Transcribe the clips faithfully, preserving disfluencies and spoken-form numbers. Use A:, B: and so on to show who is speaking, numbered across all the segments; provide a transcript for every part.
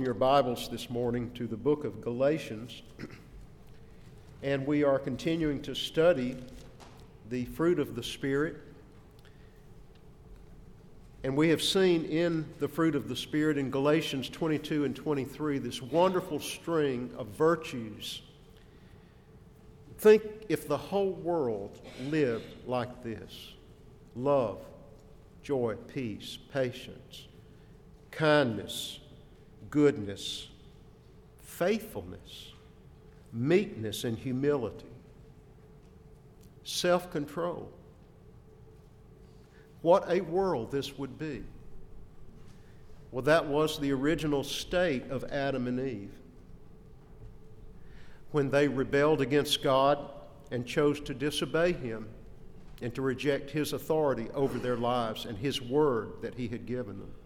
A: your Bibles this morning to the book of Galatians, and we are continuing to study the fruit of the Spirit. And we have seen in the fruit of the Spirit in Galatians twenty-two and twenty-three this wonderful string of virtues. Think if the whole world lived like this: love, joy, peace, patience, kindness, goodness, faithfulness, meekness and humility, self-control. What a world this would be. Well, that was the original state of Adam and Eve when they rebelled against God and chose to disobey Him and to reject His authority over their lives and His word that He had given them.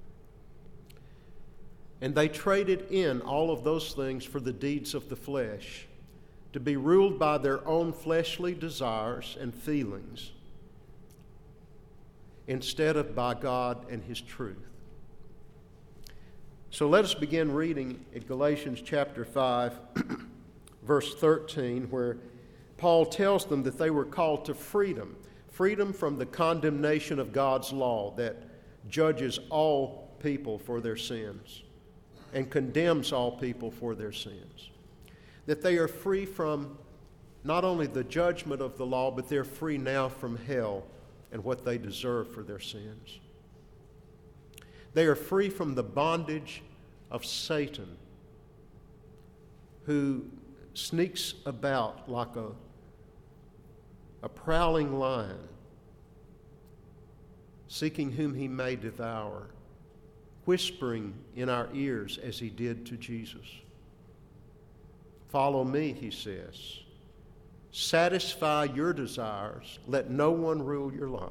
A: And they traded in all of those things for the deeds of the flesh, to be ruled by their own fleshly desires and feelings, instead of by God and His truth. So let us begin reading at Galatians chapter five, verse thirteen, where Paul tells them that they were called to freedom, freedom from the condemnation of God's law that judges all people for their sins and condemns all people for their sins. That they are free from not only the judgment of the law, but they're free now from hell and what they deserve for their sins. They are free from the bondage of Satan, who sneaks about like a, a prowling lion, seeking whom he may devour, whispering in our ears as he did to Jesus. Follow me, he says. Satisfy your desires. Let no one rule your life.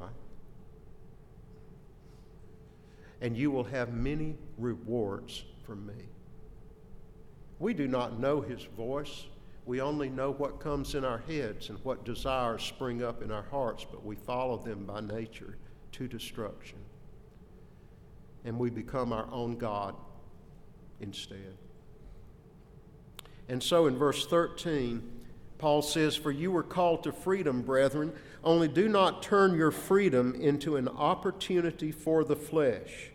A: And you will have many rewards from me. We do not know his voice. We only know what comes in our heads and what desires spring up in our hearts, but we follow them by nature to destruction. And we become our own God instead. And so in verse thirteen, Paul says, "For you were called to freedom, brethren, only do not turn your freedom into an opportunity for the flesh,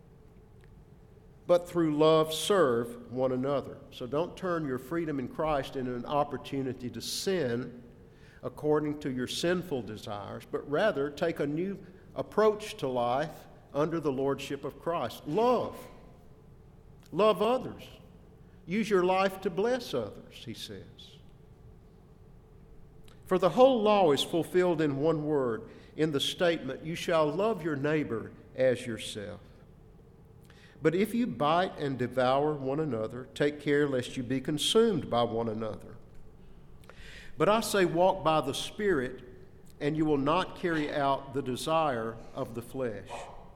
A: but through love serve one another." So don't turn your freedom in Christ into an opportunity to sin according to your sinful desires, but rather take a new approach to life under the lordship of Christ. Love. Love others. Use your life to bless others, he says. For the whole law is fulfilled in one word, in the statement, "You shall love your neighbor as yourself." But if you bite and devour one another, take care lest you be consumed by one another. But I say, walk by the Spirit, and you will not carry out the desire of the flesh.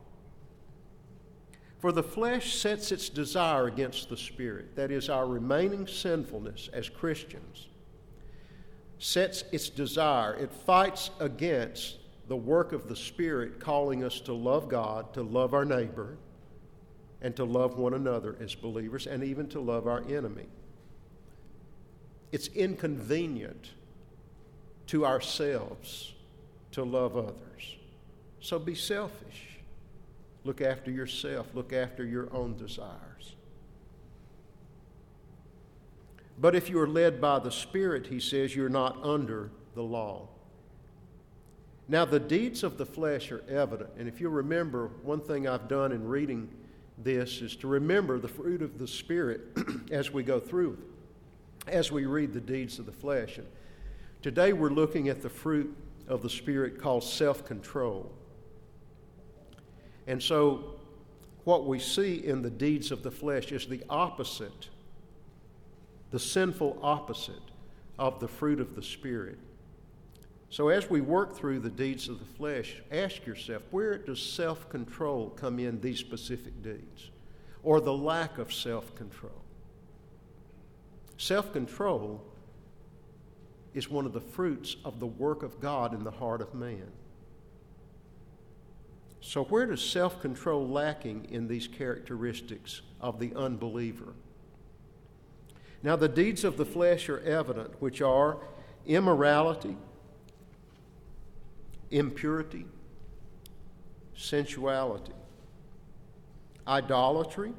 A: For the flesh sets its desire against the Spirit, that is, our remaining sinfulness as Christians, sets its desire. It fights against the work of the Spirit calling us to love God, to love our neighbor, and to love one another as believers, and even to love our enemy. It's inconvenient to ourselves to love others. So be selfish. Look after yourself. Look after your own desires. But if you are led by the Spirit, he says, you're not under the law. Now, the deeds of the flesh are evident. And if you remember, one thing I've done in reading this is to remember the fruit of the Spirit as we go through, as we read the deeds of the flesh. And today we're looking at the fruit of the Spirit called self-control. And so what we see in the deeds of the flesh is the opposite, the sinful opposite of the fruit of the Spirit. So as we work through the deeds of the flesh, ask yourself, where does self-control come in these specific deeds? Or the lack of self-control? Self-control is one of the fruits of the work of God in the heart of man. So where does self-control lacking in these characteristics of the unbeliever? Now the deeds of the flesh are evident, which are immorality, impurity, sensuality, idolatry,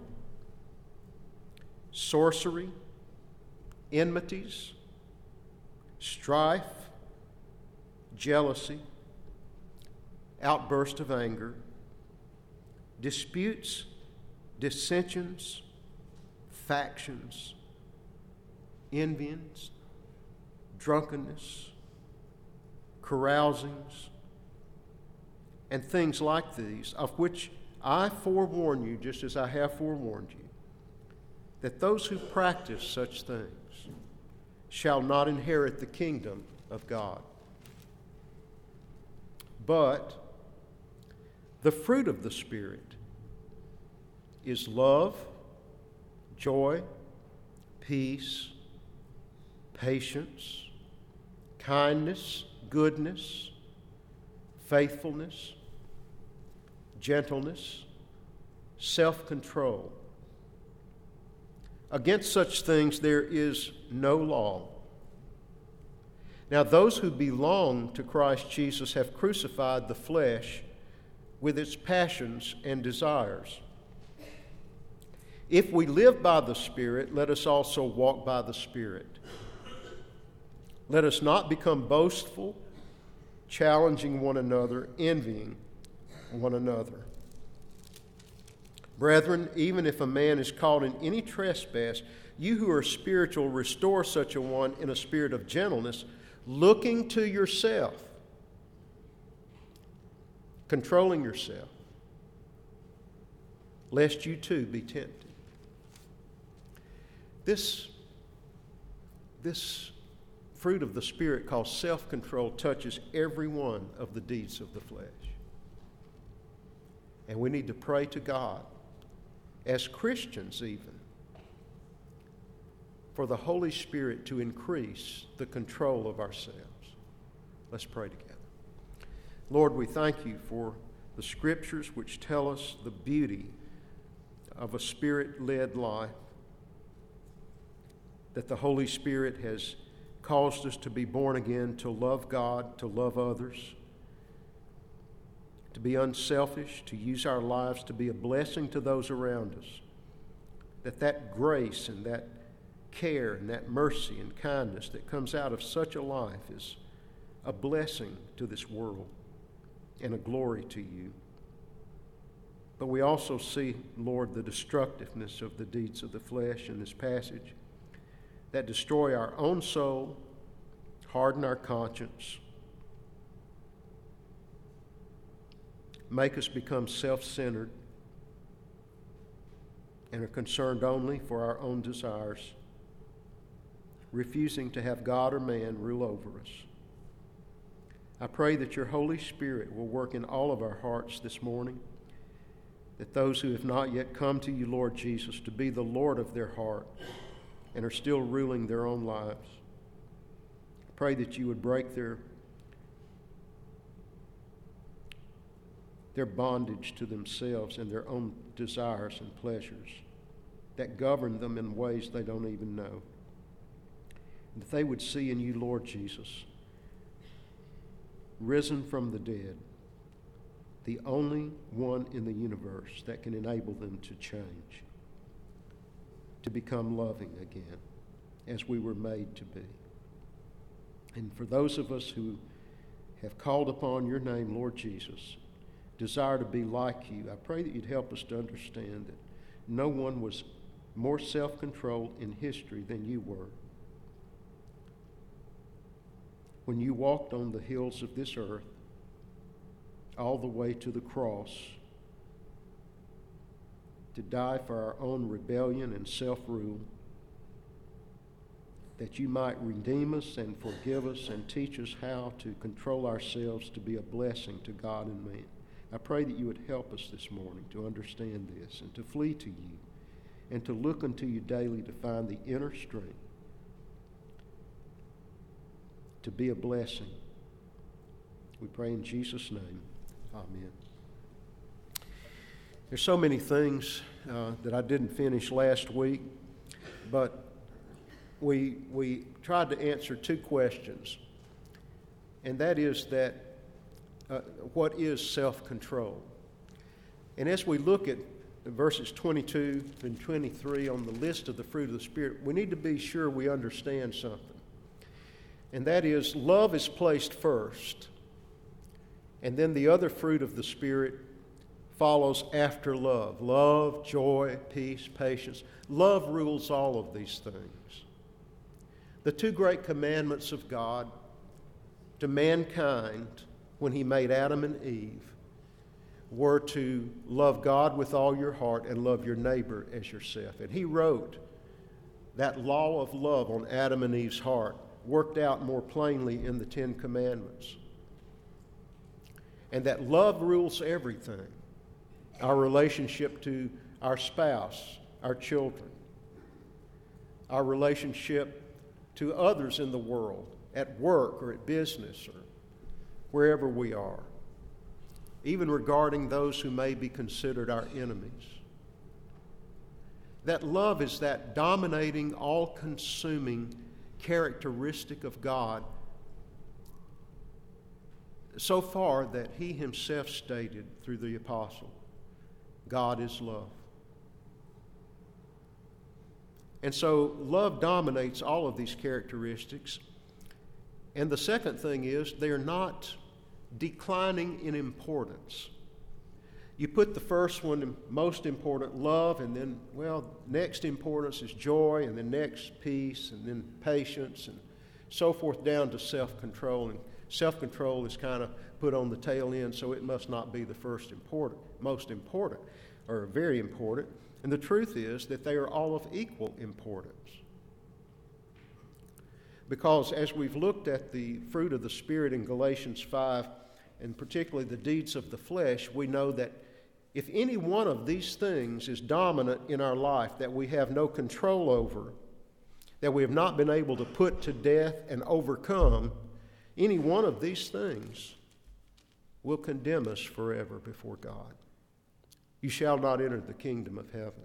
A: sorcery, enmities, strife, jealousy, outburst of anger, disputes, dissensions, factions, envyings, drunkenness, carousings, and things like these, of which I forewarn you, just as I have forewarned you, that those who practice such things shall not inherit the kingdom of God. But the fruit of the Spirit is love, joy, peace, patience, kindness, goodness, faithfulness, gentleness, self-control. Against such things there is no law. Now those who belong to Christ Jesus have crucified the flesh with its passions and desires. If we live by the Spirit, let us also walk by the Spirit. Let us not become boastful, challenging one another, envying one another. Brethren, even if a man is caught in any trespass, you who are spiritual, restore such a one in a spirit of gentleness, looking to yourself, controlling yourself, lest you too be tempted. This, this fruit of the Spirit called self-control touches every one of the deeds of the flesh. And we need to pray to God, as Christians even, for the Holy Spirit to increase the control of ourselves. Let's pray together. Lord, we thank you for the Scriptures which tell us the beauty of a Spirit-led life, that the Holy Spirit has caused us to be born again, to love God, to love others, to be unselfish, to use our lives to be a blessing to those around us, that that grace and that care and that mercy and kindness that comes out of such a life is a blessing to this world and a glory to you. But we also see, Lord, the destructiveness of the deeds of the flesh in this passage that destroy our own soul, harden our conscience, make us become self-centered and are concerned only for our own desires, refusing to have God or man rule over us. I pray that your Holy Spirit will work in all of our hearts this morning, that those who have not yet come to you, Lord Jesus, to be the Lord of their heart and are still ruling their own lives, I pray that you would break their their bondage to themselves and their own desires and pleasures that govern them in ways they don't even know. And that they would see in you, Lord Jesus, risen from the dead, the only one in the universe that can enable them to change, to become loving again, as we were made to be. And for those of us who have called upon your name, Lord Jesus, desire to be like you, I pray that you'd help us to understand that no one was more self-controlled in history than you were. When you walked on the hills of this earth, all the way to the cross, to die for our own rebellion and self-rule, that you might redeem us and forgive us and teach us how to control ourselves to be a blessing to God and man. I pray that you would help us this morning to understand this and to flee to you and to look unto you daily to find the inner strength to be a blessing. We pray in Jesus' name. Amen. There's so many things uh, that I didn't finish last week, but we we tried to answer two questions, and that is that uh, what is self-control? And as we look at verses twenty-two and twenty-three on the list of the fruit of the Spirit, we need to be sure we understand something. And that is, love is placed first, and then the other fruit of the Spirit follows after love. Love, joy, peace, patience. Love rules all of these things. The two great commandments of God to mankind when He made Adam and Eve were to love God with all your heart and love your neighbor as yourself. And He wrote that law of love on Adam and Eve's heart, worked out more plainly in the Ten Commandments. And that love rules everything. Our relationship to our spouse, our children, our relationship to others in the world, at work or at business or wherever we are, even regarding those who may be considered our enemies. That love is that dominating, all-consuming characteristic of God, so far that He Himself stated through the apostle, God is love. And so love dominates all of these characteristics. And the second thing is, they are not declining in importance. You put the first one, most important, love, and then, well, next importance is joy, and then next peace, and then patience, and so forth down to self-control. And self-control is kind of put on the tail end, so it must not be the first important, most important, or very important. And the truth is that they are all of equal importance. Because as we've looked at the fruit of the Spirit in Galatians five, and particularly the deeds of the flesh, we know that if any one of these things is dominant in our life that we have no control over, that we have not been able to put to death and overcome, any one of these things will condemn us forever before God. You shall not enter the kingdom of heaven.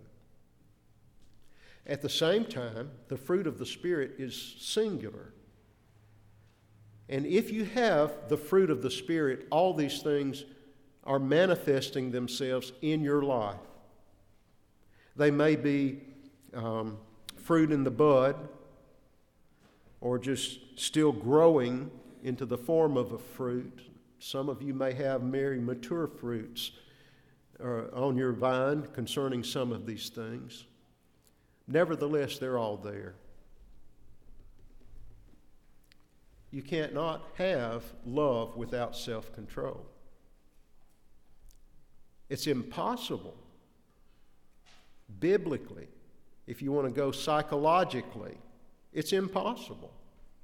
A: At the same time, the fruit of the Spirit is singular. And if you have the fruit of the Spirit, all these things are manifesting themselves in your life. They may be um, fruit in the bud, or just still growing into the form of a fruit. Some of you may have very mature fruits uh, on your vine concerning some of these things. Nevertheless, they're all there. You can't not have love without self-control. It's impossible, biblically, if you want to go psychologically, it's impossible.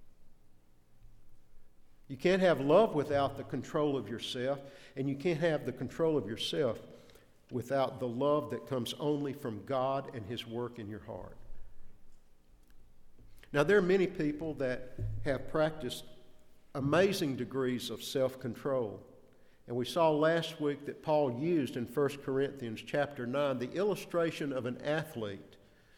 A: You can't have love without the control of yourself, and you can't have the control of yourself without the love that comes only from God and His work in your heart. Now, there are many people that have practiced amazing degrees of self-control. And we saw last week that Paul used in First Corinthians chapter nine the illustration of an athlete.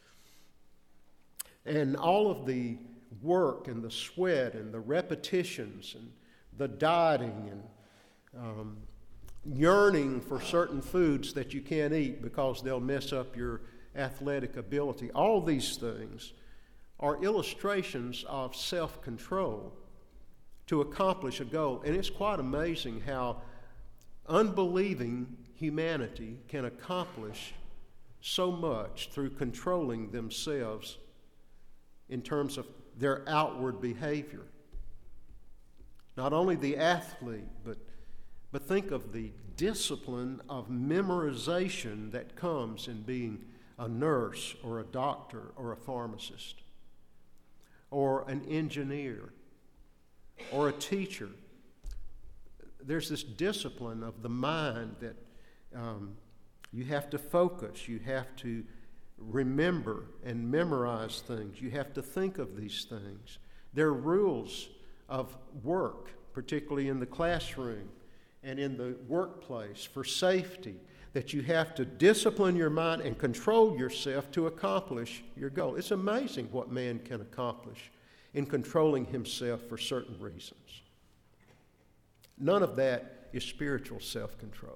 A: And all of the work and the sweat and the repetitions and the dieting and um, yearning for certain foods that you can't eat because they'll mess up your athletic ability. All these things are illustrations of self-control to accomplish a goal. And it's quite amazing how unbelieving humanity can accomplish so much through controlling themselves in terms of their outward behavior. Not only the athlete, but But think of the discipline of memorization that comes in being a nurse or a doctor or a pharmacist or an engineer or a teacher. There's this discipline of the mind that um, you have to focus, you have to remember and memorize things, you have to think of these things. There are rules of work, particularly in the classroom and in the workplace, for safety. that you have to discipline your mind and control yourself to accomplish your goal. It's amazing what man can accomplish in controlling himself for certain reasons. None of that is spiritual self-control.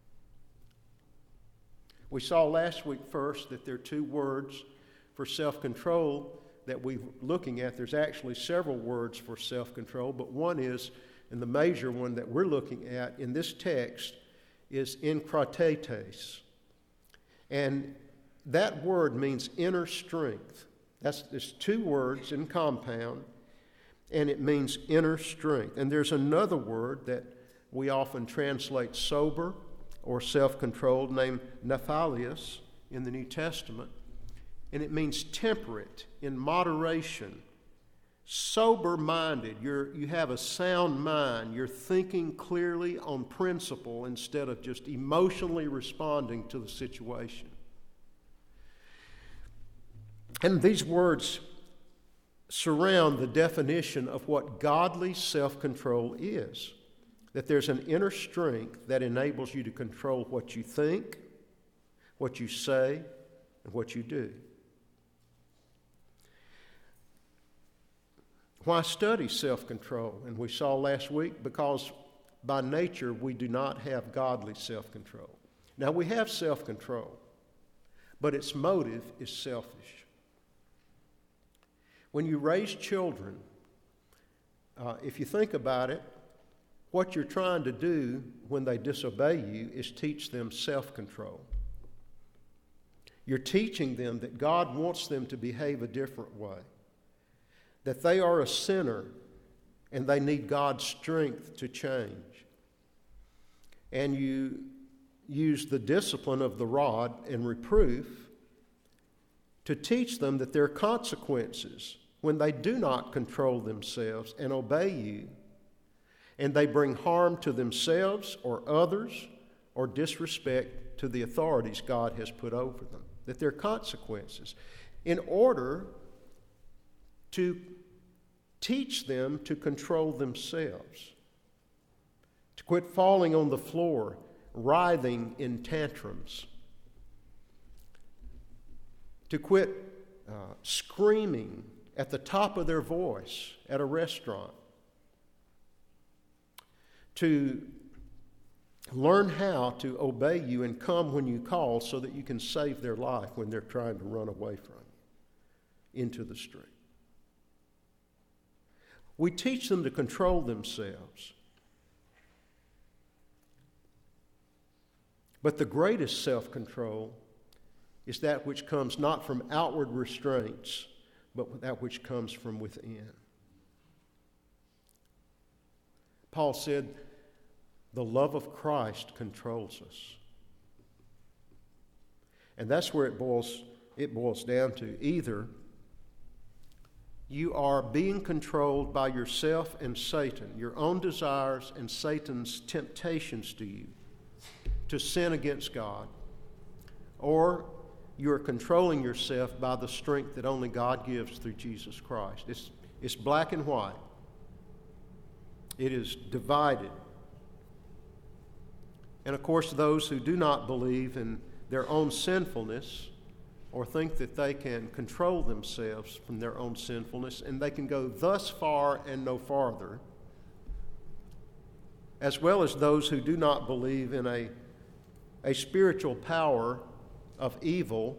A: We saw last week first that there are two words for self-control that we're looking at. There's actually several words for self-control, but one is, and the major one that we're looking at in this text, is enkratetes. And that word means inner strength. That's there's two words in compound, and it means inner strength. And there's another word that we often translate sober or self-controlled named nephalios in the New Testament. And it means temperate, in moderation, sober-minded. You're, you have a sound mind. You're thinking clearly on principle instead of just emotionally responding to the situation. And these words surround the definition of what godly self-control is. That there's an inner strength that enables you to control what you think, what you say, and what you do. Why study self-control? And we saw last week, because by nature we do not have godly self-control. Now we have self-control, but its motive is selfish. When you raise children, uh, if you think about it, what you're trying to do when they disobey you is teach them self-control. You're teaching them that God wants them to behave a different way, that they are a sinner and they need God's strength to change. And you use the discipline of the rod and reproof to teach them that there are consequences when they do not control themselves and obey you, and they bring harm to themselves or others or disrespect to the authorities God has put over them, that there are consequences, in order to teach them to control themselves, to quit falling on the floor, writhing in tantrums, to quit uh, screaming at the top of their voice at a restaurant, to learn how to obey you and come when you call so that you can save their life when they're trying to run away from you into the street. We teach them to control themselves. But the greatest self-control is that which comes not from outward restraints, but that which comes from within. Paul said, the love of Christ controls us. And that's where it boils, it boils down to. Either you are being controlled by yourself and Satan, your own desires and Satan's temptations to you to sin against God, or you are controlling yourself by the strength that only God gives through Jesus Christ. It's, it's black and white. It is divided. And of course, those who do not believe in their own sinfulness or think that they can control themselves from their own sinfulness and they can go thus far and no farther, as well as those who do not believe in a, a spiritual power of evil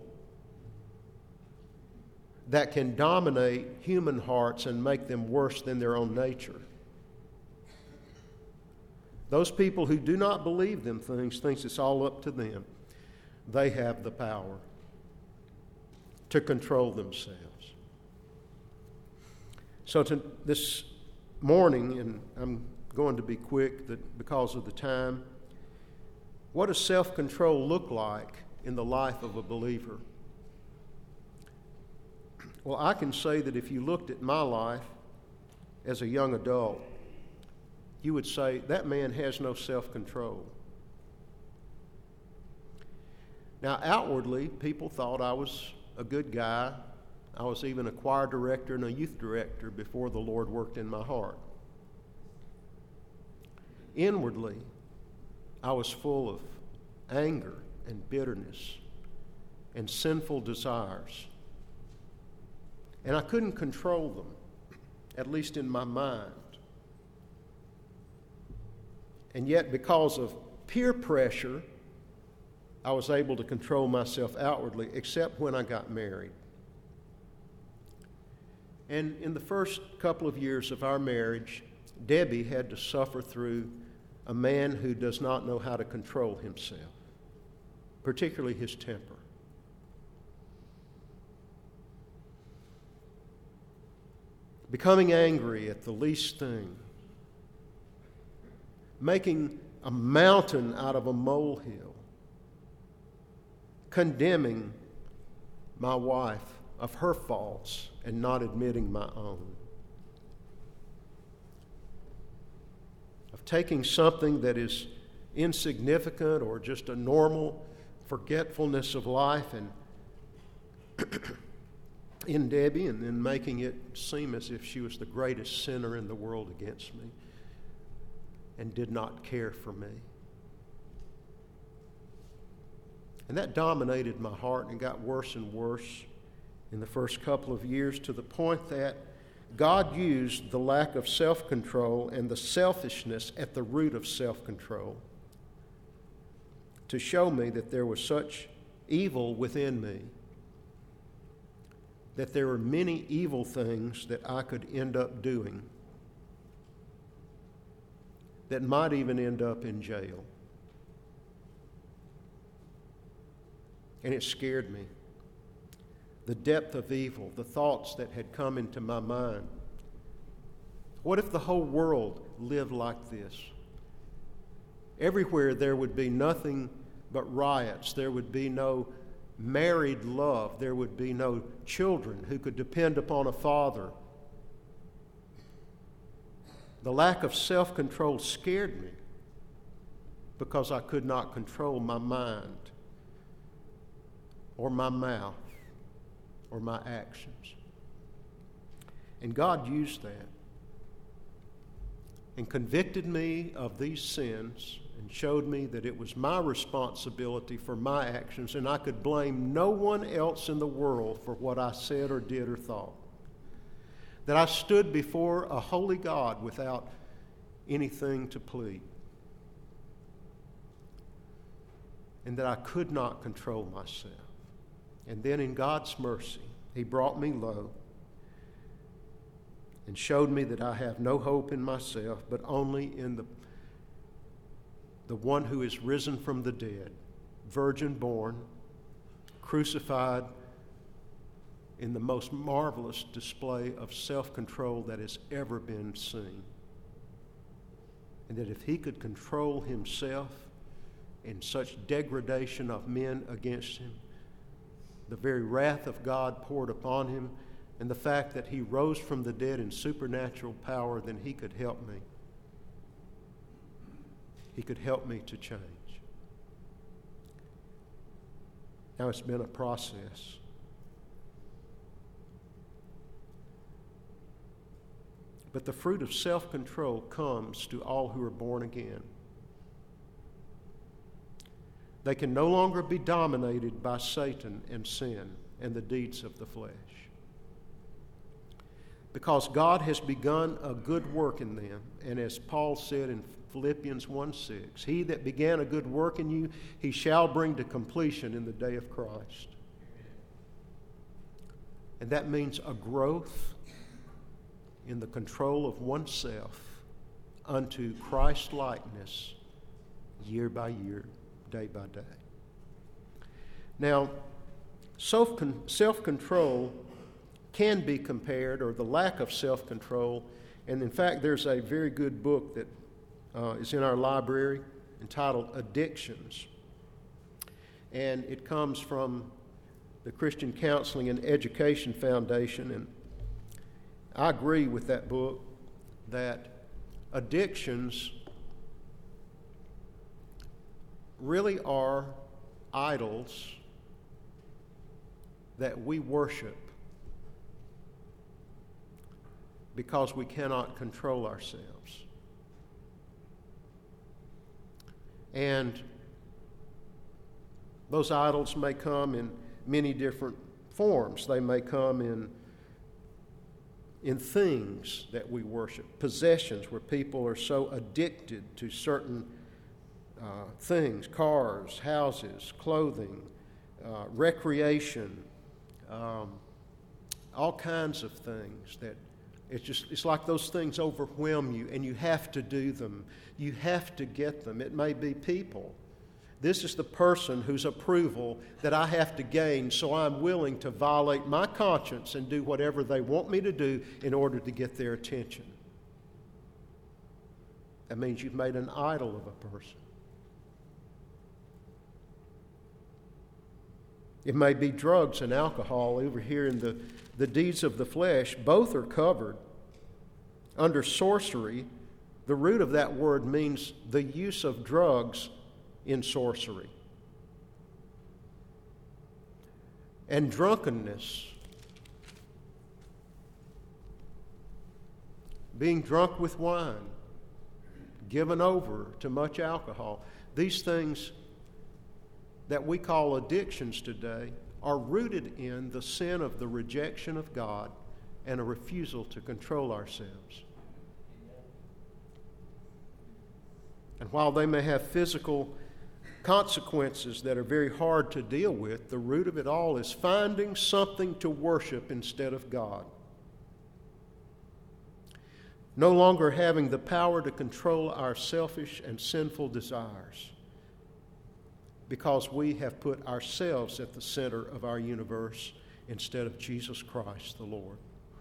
A: that can dominate human hearts and make them worse than their own nature. Those people who do not believe them things think it's all up to them. They have the power to control themselves. So to this morning, and I'm going to be quick that because of the time, what does self-control look like in the life of a believer? Well, I can say that if you looked at my life as a young adult, you would say, that man has no self-control. Now, outwardly, people thought I was a good guy. I was even a choir director and a youth director before the Lord worked in my heart. Inwardly, I was full of anger and bitterness and sinful desires. And I couldn't control them, at least in my mind. And yet, because of peer pressure, I was able to control myself outwardly, except when I got married. And in the first couple of years of our marriage, Debbie had to suffer through a man who does not know how to control himself, particularly his temper. Becoming angry at the least thing, making a mountain out of a molehill, condemning my wife of her faults and not admitting my own. Of taking something that is insignificant or just a normal forgetfulness of life and in Debbie, and then making it seem as if she was the greatest sinner in the world against me and did not care for me. And that dominated my heart and got worse and worse in the first couple of years, to the point that God used the lack of self-control and the selfishness at the root of self-control to show me that there was such evil within me, that there were many evil things that I could end up doing that might even end up in jail. And it scared me. The depth of evil, the thoughts that had come into my mind. What if the whole world lived like this? Everywhere there would be nothing but riots. There would be no married love. There would be no children who could depend upon a father. The lack of self-control scared me because I could not control my mind or my mouth or my actions. And God used that and convicted me of these sins and showed me that it was my responsibility for my actions, and I could blame no one else in the world for what I said or did or thought. That I stood before a holy God without anything to plead. And that I could not control myself. And then in God's mercy, He brought me low and showed me that I have no hope in myself, but only in the, the one who is risen from the dead, virgin born, crucified in the most marvelous display of self-control that has ever been seen. And that if He could control Himself in such degradation of men against Him, the very wrath of God poured upon Him, and the fact that He rose from the dead in supernatural power, then He could help me. He could help me to change. Now, it's been a process. But the fruit of self-control comes to all who are born again. They can no longer be dominated by Satan and sin and the deeds of the flesh. Because God has begun a good work in them, and as Paul said in Philippians one six, He that began a good work in you, He shall bring to completion in the day of Christ. And that means a growth in the control of oneself unto Christ-likeness year by year, day by day. Now, self-control can be compared, or the lack of self-control, and in fact there's a very good book that uh, is in our library entitled Addictions. And it comes from the Christian Counseling and Education Foundation, and I agree with that book that addictions really are idols that we worship because we cannot control ourselves. And Those idols may come in many different forms. They may come in, in things that we worship, possessions where people are so addicted to certain uh, things, cars, houses, clothing, uh, recreation, um, all kinds of things that it's just, it's like those things overwhelm you and you have to do them. You have to get them. It may be people. This is the person whose approval that I have to gain, so I'm willing to violate my conscience and do whatever they want me to do in order to get their attention. That means you've made an idol of a person. It may be drugs and alcohol. Over here in the, the deeds of the flesh, both are covered. Under sorcery, the root of that word means the use of drugs in sorcery. And drunkenness, being drunk with wine, given over to much alcohol, these things that we call addictions today are rooted in the sin of the rejection of God and a refusal to control ourselves. And while they may have physical consequences that are very hard to deal with, the root of it all is finding something to worship instead of God. No longer having the power to control our selfish and sinful desires, because we have put ourselves at the center of our universe instead of Jesus Christ the Lord.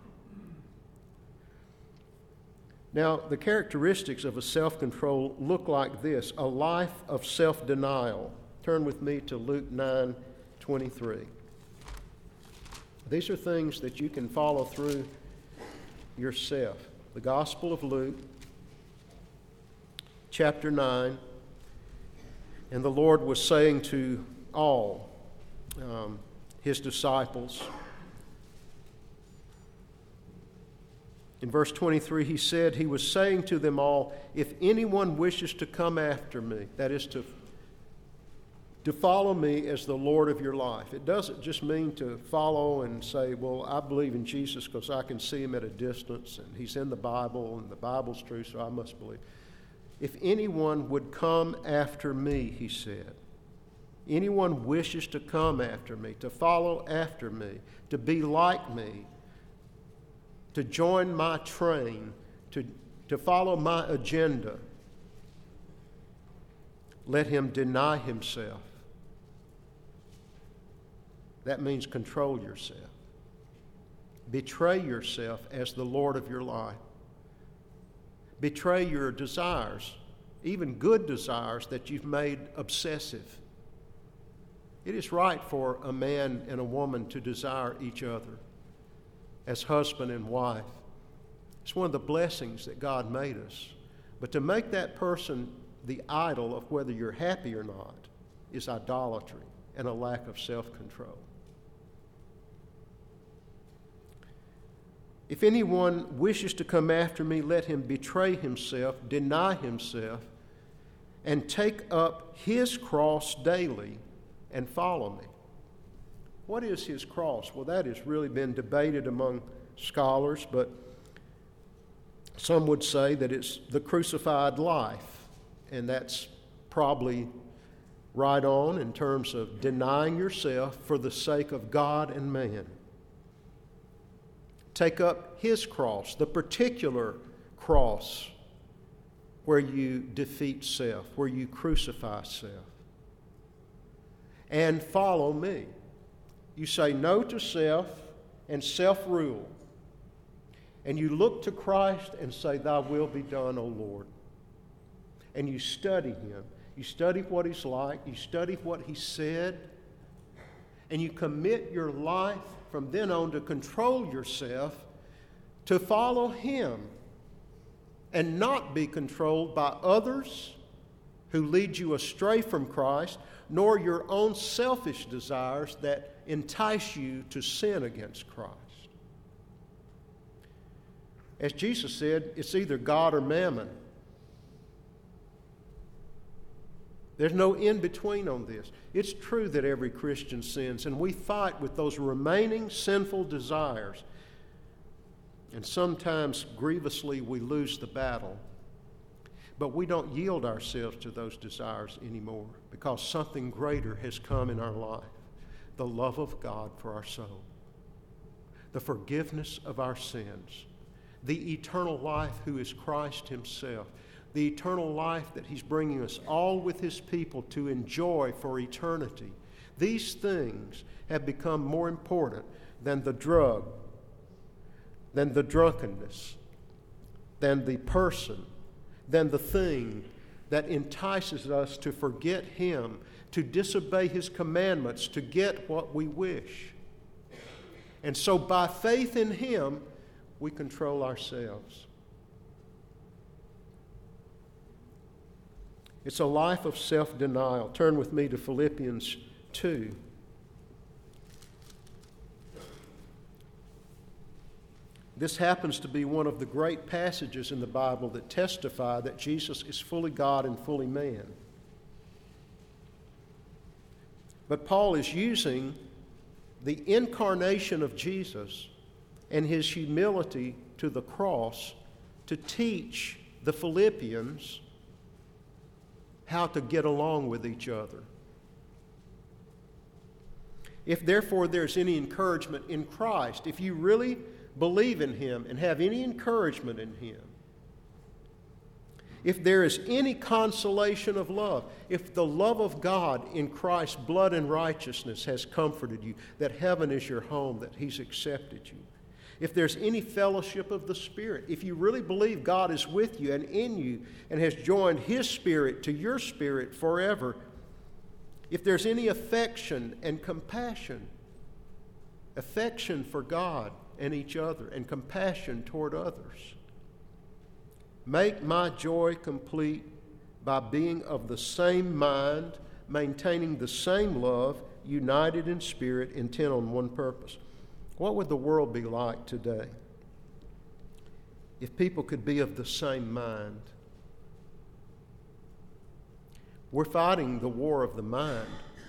A: Now, the characteristics of a self-control look like this: a life of self-denial. Turn with me to Luke nine twenty-three. These are things that you can follow through yourself. The Gospel of Luke, chapter nine. And the Lord was saying to all um, his disciples, in verse twenty-three, he said, he was saying to them all, if anyone wishes to come after me, that is to, to follow me as the Lord of your life. It doesn't just mean to follow and say, well, I believe in Jesus because I can see him at a distance and he's in the Bible and the Bible's true, so I must believe. If anyone would come after me, he said, anyone wishes to come after me, to follow after me, to be like me, to join my train, to, to follow my agenda, let him deny himself. That means control yourself. Betray yourself as the Lord of your life. Betray your desires, even good desires that you've made obsessive. It is right for a man and a woman to desire each other as husband and wife. It's one of the blessings that God made us. But to make that person the idol of whether you're happy or not is idolatry and a lack of self-control. If anyone wishes to come after me, let him betray himself, deny himself, and take up his cross daily and follow me. What is his cross? Well, that has really been debated among scholars, but some would say that it's the crucified life, and that's probably right on in terms of denying yourself for the sake of God and man. Take up his cross, the particular cross where you defeat self, where you crucify self, and follow me. You say no to self and self-rule, and you look to Christ and say, thy will be done, O Lord. And you study him. You study what he's like. You study what he said. And you commit your life from then on to control yourself, to follow him and not be controlled by others who lead you astray from Christ, nor your own selfish desires that entice you to sin against Christ. As Jesus said, it's either God or mammon. There's no in-between on this. It's true that every Christian sins, and we fight with those remaining sinful desires. And sometimes, grievously, we lose the battle. But we don't yield ourselves to those desires anymore because something greater has come in our life. The love of God for our soul. The forgiveness of our sins. The eternal life who is Christ Himself. The eternal life that He's bringing us all with His people to enjoy for eternity. These things have become more important than the drug, than the drunkenness, than the person, than the thing that entices us to forget Him, to disobey His commandments, to get what we wish. And so by faith in Him, we control ourselves. It's a life of self-denial. Turn with me to Philippians two. This happens to be one of the great passages in the Bible that testify that Jesus is fully God and fully man. But Paul is using the incarnation of Jesus and His humility to the cross to teach the Philippians how to get along with each other. If therefore there's any encouragement in Christ, if you really believe in Him and have any encouragement in Him, if there is any consolation of love, if the love of God in Christ's blood and righteousness has comforted you, that heaven is your home, that He's accepted you, if there's any fellowship of the Spirit, if you really believe God is with you and in you and has joined His Spirit to your spirit forever, if there's any affection and compassion, affection for God and each other and compassion toward others, make my joy complete by being of the same mind, maintaining the same love, united in spirit, intent on one purpose. What would the world be like today if people could be of the same mind? We're fighting the war of the mind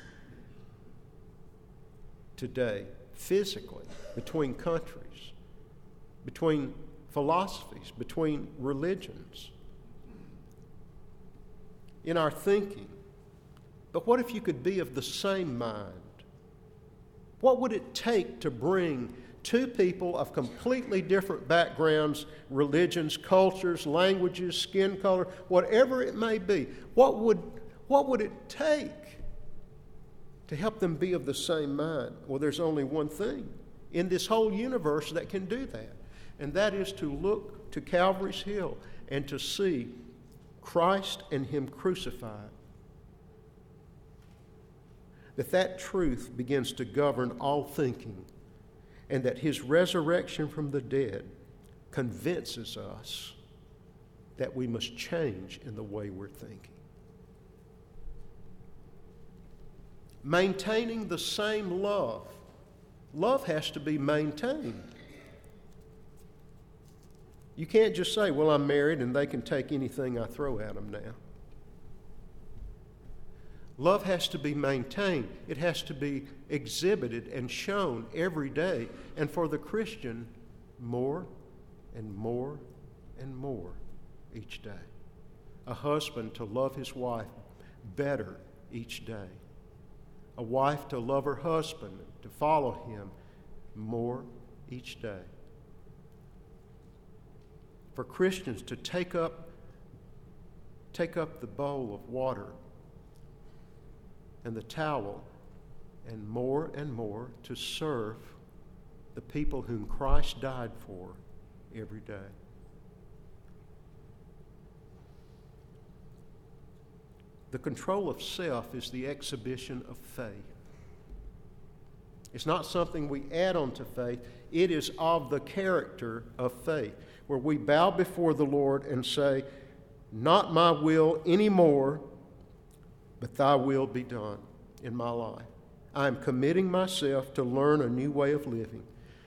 A: today, physically, between countries, between philosophies, between religions, in our thinking. But what if you could be of the same mind? What would it take to bring two people of completely different backgrounds, religions, cultures, languages, skin color, whatever it may be? What would, what would it take to help them be of the same mind? Well, there's only one thing in this whole universe that can do that, and that is to look to Calvary's Hill and to see Christ and Him crucified. That that truth begins to govern all thinking, and that His resurrection from the dead convinces us that we must change in the way we're thinking. Maintaining the same love. Love has to be maintained. You can't just say, well, I'm married and they can take anything I throw at them now. Love has to be maintained. It has to be exhibited and shown every day. And for the Christian, more and more and more each day. A husband to love his wife better each day. A wife to love her husband, to follow him more each day. For Christians to take up, take up the bowl of water and the towel, and more and more to serve the people whom Christ died for every day. The control of self is the exhibition of faith. It's not something we add on to faith. It is of the character of faith, where we bow before the Lord and say, not my will anymore, but thy will be done in my life. I am committing myself to learn a new way of living,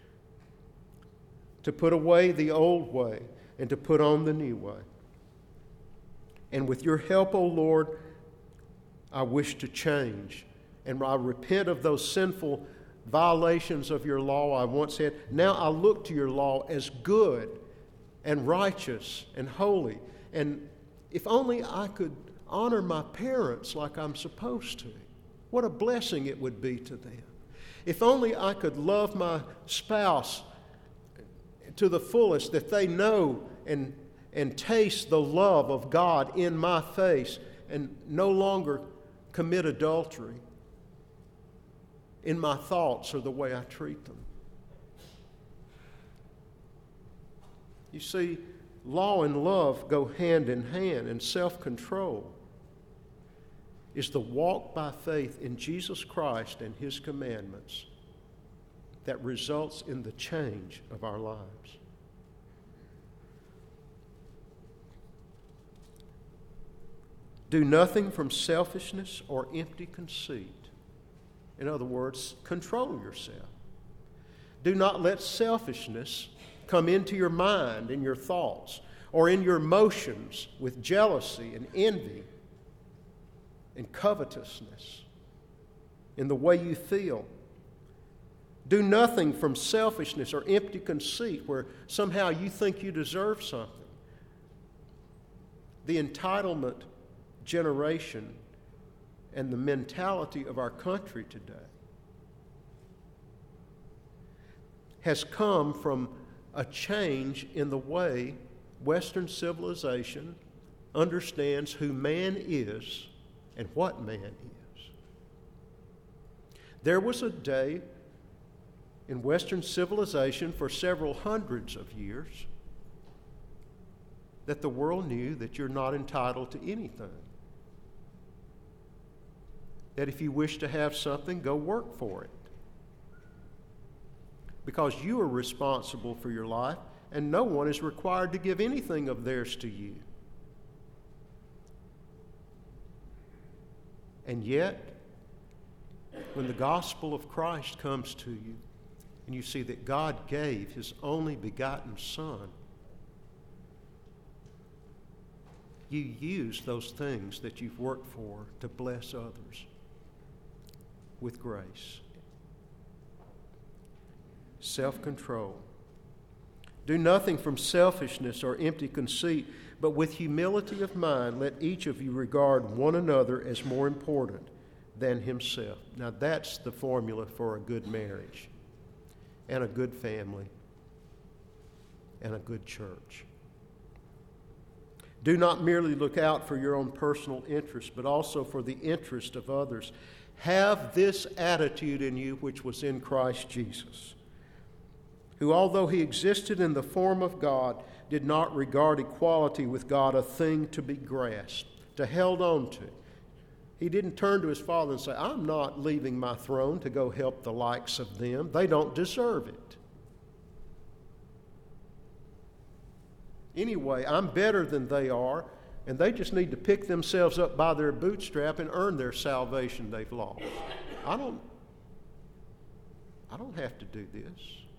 A: to put away the old way and to put on the new way. And with your help, O Lord, I wish to change. And I repent of those sinful violations of your law I once had. Now I look to your law as good and righteous and holy. And if only I could honor my parents like I'm supposed to, what a blessing it would be to them. If only I could love my spouse to the fullest, that they know and, and taste the love of God in my face and no longer commit adultery in my thoughts or the way I treat them. You see, law and love go hand in hand, and self-control is the walk by faith in Jesus Christ and His commandments that results in the change of our lives. Do nothing from selfishness or empty conceit. In other words, control yourself. Do not let selfishness come into your mind and your thoughts or in your emotions with jealousy and envy and covetousness in the way you feel. Do nothing from selfishness or empty conceit where somehow you think you deserve something. The entitlement generation and the mentality of our country today has come from a change in the way Western civilization understands who man is and what man is. There was a day in Western civilization for several hundreds of years that the world knew that you're not entitled to anything. That if you wish to have something, go work for it. Because you are responsible for your life, and no one is required to give anything of theirs to you. And yet, when the gospel of Christ comes to you, and you see that God gave His only begotten Son, you use those things that you've worked for to bless others with grace. Self-control. Do nothing from selfishness or empty conceit, but with humility of mind, let each of you regard one another as more important than himself. Now that's the formula for a good marriage and a good family and a good church. Do not merely look out for your own personal interest, but also for the interest of others. Have this attitude in you which was in Christ Jesus, who, although He existed in the form of God, did not regard equality with God a thing to be grasped, to held on to. He didn't turn to His Father and say, I'm not leaving my throne to go help the likes of them. They don't deserve it. Anyway, I'm better than they are, and they just need to pick themselves up by their bootstrap and earn their salvation they've lost. I don't, I don't have to do this.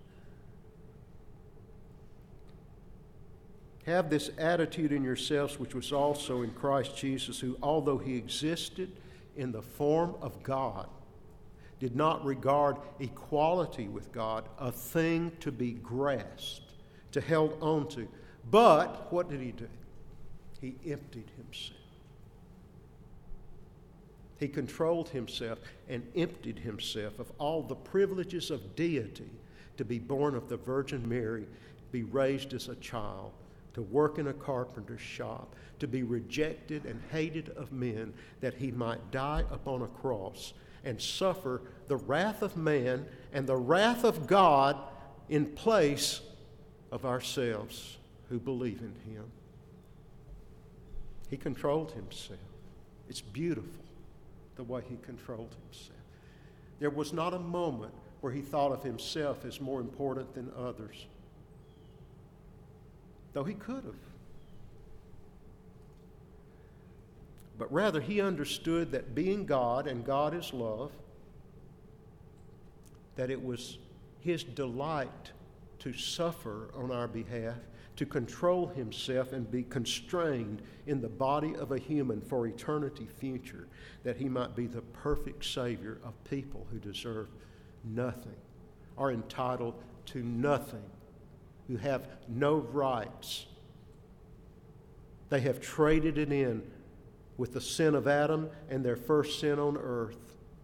A: Have this attitude in yourselves, which was also in Christ Jesus, who, although He existed in the form of God, did not regard equality with God a thing to be grasped, to held on to. But what did He do? He emptied Himself. He controlled Himself and emptied Himself of all the privileges of deity, to be born of the Virgin Mary, be raised as a child, to work in a carpenter's shop, to be rejected and hated of men, that He might die upon a cross and suffer the wrath of man and the wrath of God in place of ourselves who believe in Him. He controlled Himself. It's beautiful the way He controlled Himself. There was not a moment where He thought of Himself as more important than others, though He could have. But rather, He understood that being God, and God is love, that it was His delight to suffer on our behalf, to control himself and be constrained in the body of a human for eternity future, that he might be the perfect Savior of people who deserve nothing, are entitled to nothing, who have no rights. They have traded it in with the sin of Adam and their first sin on earth.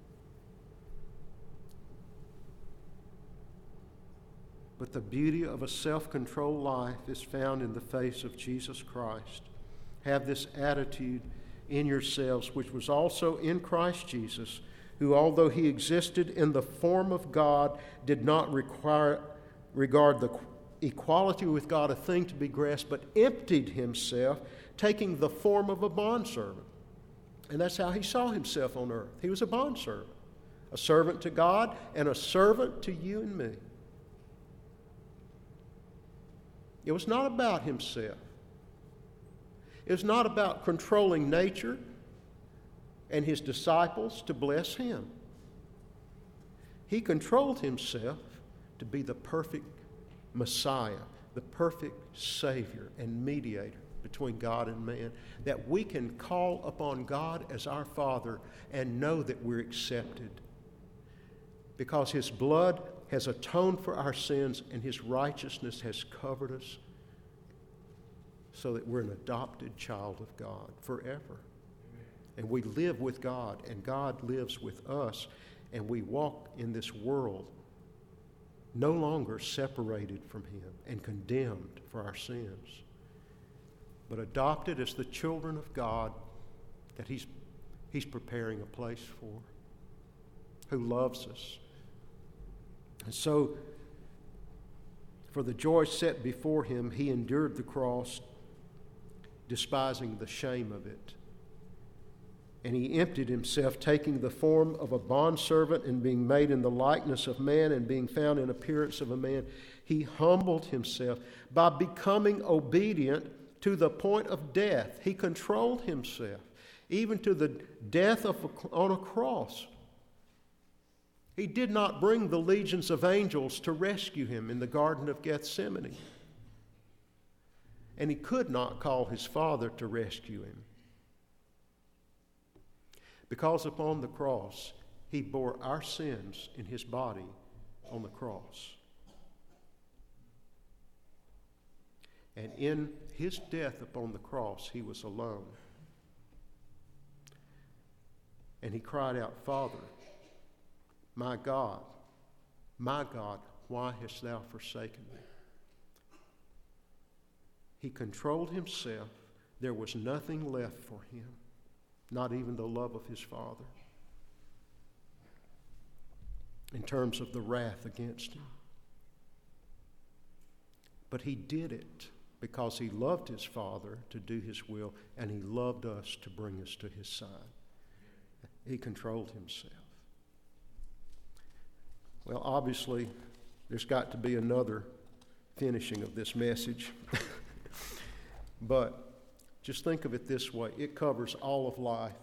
A: But the beauty of a self-controlled life is found in the face of Jesus Christ. Have this attitude in yourselves, which was also in Christ Jesus, who, although he existed in the form of God, did not require, regard the equality with God a thing to be grasped, but emptied himself, taking the form of a bondservant. And that's how he saw himself on earth. He was a bondservant, a servant to God and a servant to you and me. It was not about himself. It was not about controlling nature and his disciples to bless him. He controlled himself to be the perfect Messiah, the perfect Savior and mediator between God and man, that we can call upon God as our Father and know that we're accepted, because his blood has atoned for our sins and his righteousness has covered us, so that we're an adopted child of God forever. And we live with God, and God lives with us, and we walk in this world no longer separated from him and condemned for our sins, but adopted as the children of God that he's, he's preparing a place for, who loves us. And so, for the joy set before him, he endured the cross, despising the shame of it. And he emptied himself, taking the form of a bondservant, and being made in the likeness of man, and being found in appearance of a man, he humbled himself by becoming obedient to the point of death. He controlled himself, even to the death of a, on a cross. He did not bring the legions of angels to rescue him in the Garden of Gethsemane. And he could not call his Father to rescue him, because upon the cross he bore our sins in his body on the cross. And in his death upon the cross, he was alone. And he cried out, "Father, my God, my God, why hast thou forsaken me?" He controlled himself. There was nothing left for him, not even the love of his Father, in terms of the wrath against him. But he did it because he loved his Father to do his will, and he loved us to bring us to his side. He controlled himself. Well, obviously, there's got to be another finishing of this message. But just think of it this way. It covers all of life.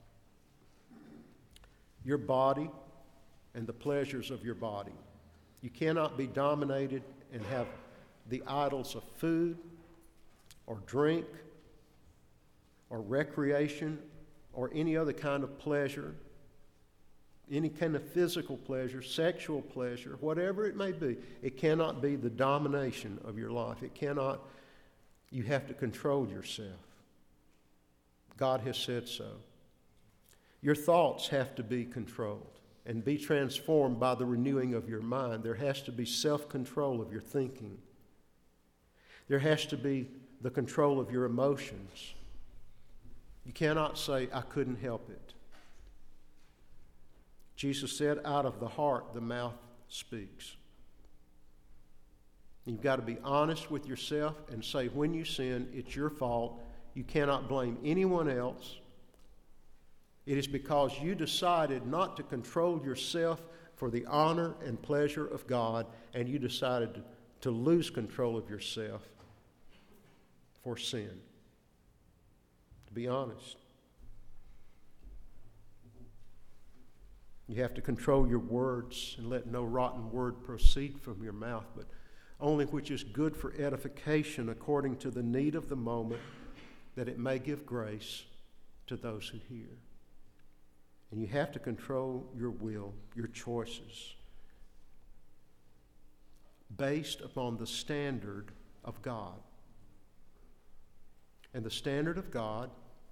A: Your body and the pleasures of your body. You cannot be dominated and have the idols of food or drink or recreation or any other kind of pleasure, any kind of physical pleasure, sexual pleasure, whatever it may be. It cannot be the domination of your life. It cannot. You have to control yourself. God has said so. Your thoughts have to be controlled and be transformed by the renewing of your mind. There has to be self-control of your thinking. There has to be the control of your emotions. You cannot say, "I couldn't help it." Jesus said, out of the heart the mouth speaks. You've got to be honest with yourself and say, when you sin, it's your fault. You cannot blame anyone else. It is because you decided not to control yourself for the honor and pleasure of God, and you decided to, to lose control of yourself for sin. To be honest. You have to control your words and let no rotten word proceed from your mouth, but only which is good for edification according to the need of the moment, that it may give grace to those who hear. And you have to control your will, your choices, based upon the standard of God. And the standard of God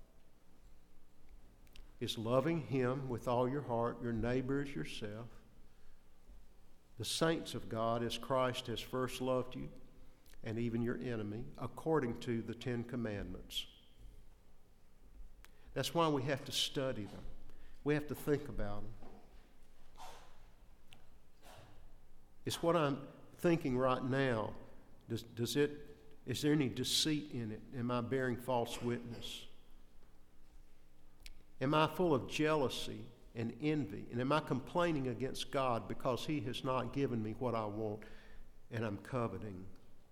A: is loving Him with all your heart, your neighbor as yourself, the saints of God as Christ has first loved you, and even your enemy, according to the Ten Commandments. That's why we have to study them. We have to think about them. It's what I'm thinking right now. Does, does it, is there any deceit in it? Am I bearing false witness? Am I full of jealousy and envy? And am I complaining against God because He has not given me what I want and I'm coveting?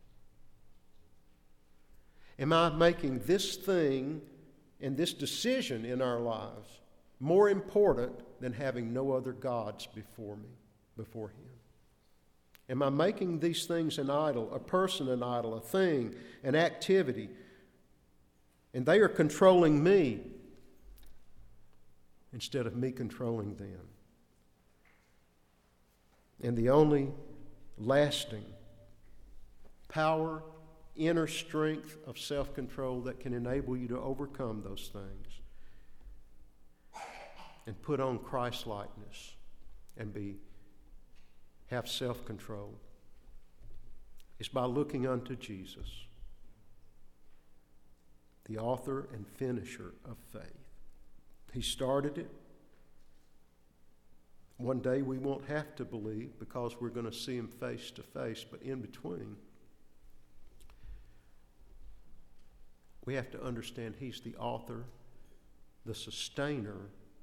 A: Am I making this thing and this decision in our lives more important than having no other gods before me, before Him? Am I making these things an idol, a person an idol, a thing, an activity, and they are controlling me instead of me controlling them? And the only lasting power, inner strength of self-control that can enable you to overcome those things and put on Christ-likeness and be have self-control is by looking unto Jesus, the author and finisher of faith. He started it. One day we won't have to believe because we're going to see Him face to face, but in between, we have to understand He's the author, the sustainer,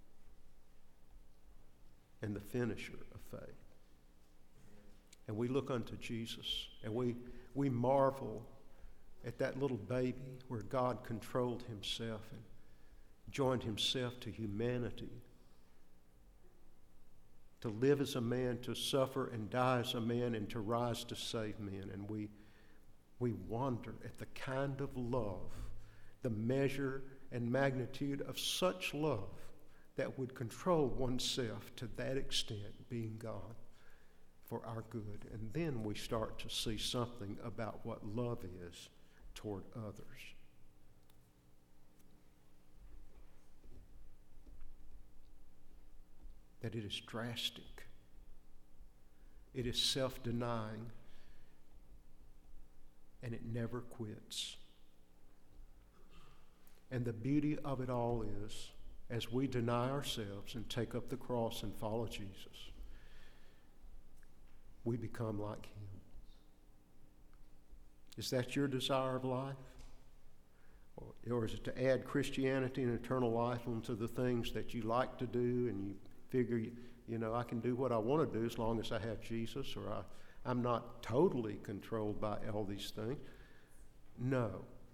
A: and the finisher of faith. And we look unto Jesus, and we, we marvel at that little baby where God controlled Himself and joined Himself to humanity, to live as a man, to suffer and die as a man, and to rise to save men. And we, we wonder at the kind of love, the measure and magnitude of such love that would control oneself to that extent, being God, for our good. And then we start to see something about what love is toward others. That it is drastic. It is self-denying. And it never quits. And the beauty of it all is, as we deny ourselves and take up the cross and follow Jesus, we become like Him. Is that your desire of life? Or, or is it to add Christianity and eternal life onto the things that you like to do, and you figure, you, you know, I can do what I want to do as long as I have Jesus, or I, I'm not totally controlled by all these things? No.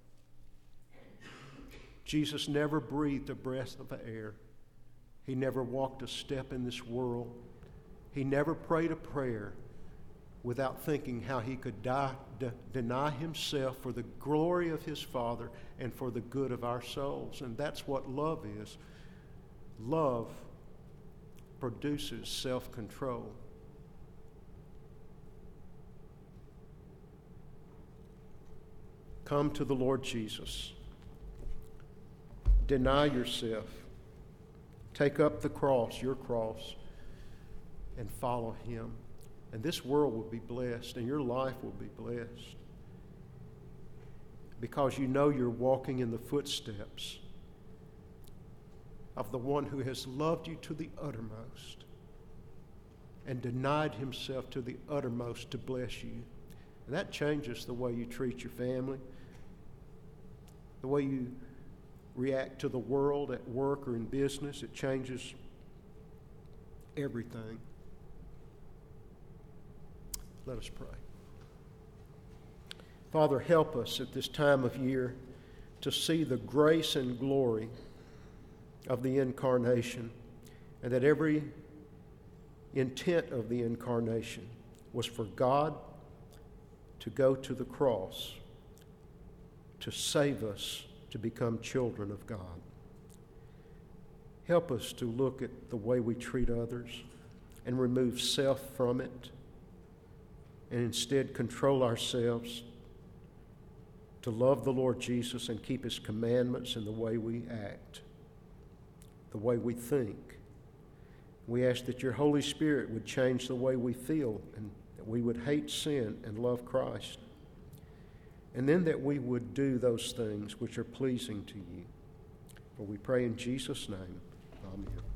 A: Jesus never breathed a breath of air. He never walked a step in this world. He never prayed a prayer without thinking how He could die, de- deny Himself for the glory of His Father and for the good of our souls. And that's what love is. Love produces self-control. Come to the Lord Jesus. Deny yourself. Take up the cross, your cross, and follow Him. And this world will be blessed, and your life will be blessed, because you know you're walking in the footsteps of the one who has loved you to the uttermost and denied Himself to the uttermost to bless you. And that changes the way you treat your family, the way you react to the world at work or in business. It changes everything. Let us pray. Father, help us at this time of year to see the grace and glory of the incarnation, and that every intent of the incarnation was for God to go to the cross to save us to become children of God. Help us to look at the way we treat others and remove self from it, and instead control ourselves to love the Lord Jesus and keep His commandments in the way we act, the way we think. We ask that your Holy Spirit would change the way we feel, and that we would hate sin and love Christ. And then that we would do those things which are pleasing to you. For we pray in Jesus' name. Amen.